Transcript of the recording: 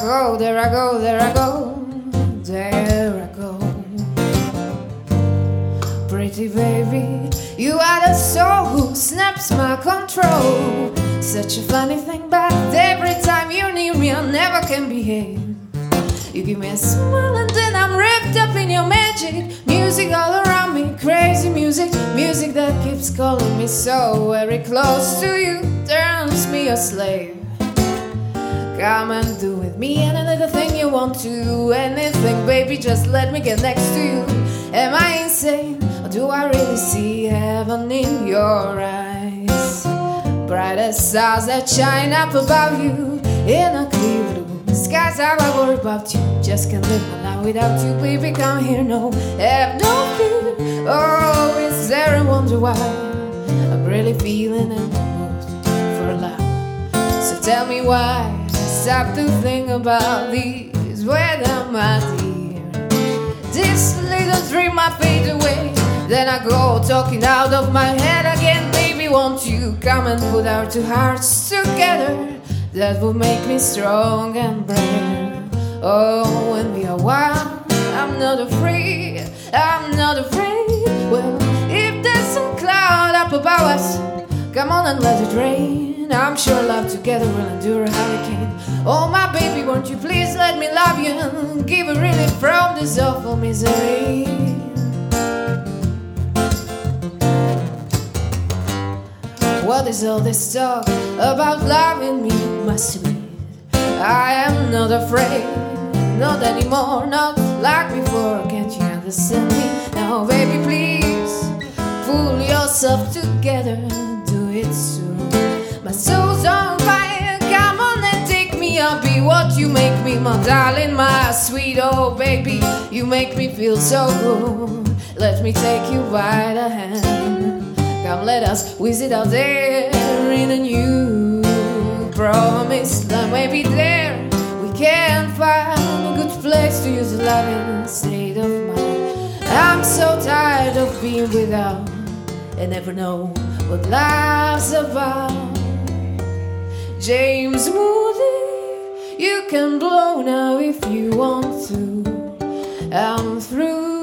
go, there I go, there I go, there I go. Pretty baby, you are the soul who snaps my control. Such a funny thing, but every time you're near me I never can behave. You give me a smile and then I'm wrapped up in your magic. Music all around me, crazy music, music that keeps calling me so very close to you, turns me a slave. Come and do with me any little thing you want to, anything, baby, just let me get next to you. Am I insane, or do I really see heaven in your eyes? Bright as stars that shine up above you in a clear blue skies. How I worry about you, just can't live my life without you, baby, come here, no, have no fear. Oh, is there a wonder why I'm really feeling in the mood for love? So tell me why I stop to think about these weather, my dear. This little dream I fade away, then I go talking out of my head again. Baby, won't you come and put our two hearts together? That would make me strong and brave. Oh, when we are one, I'm not afraid, I'm not afraid. Well, if there's some cloud up above us, come on and let it rain. I'm sure love together will endure a hurricane. Oh my baby, won't you please let me love you and give a relief from this awful misery. What is all this talk about loving me, my sweet? I am not afraid, not anymore, not like before. Can't you understand me? Now baby, please pull yourself together, do it soon. My soul's on fire, come on and take me. I'll be what you make me, my darling, my sweet. Oh baby, you make me feel so good. Let me take you by the hand. Come, let us visit out there in a new promised land. Maybe there we can find a good place to use a loving state of mind. I'm so tired of being without and never know what life's about. James Moody, you can blow now if you want to. I'm through.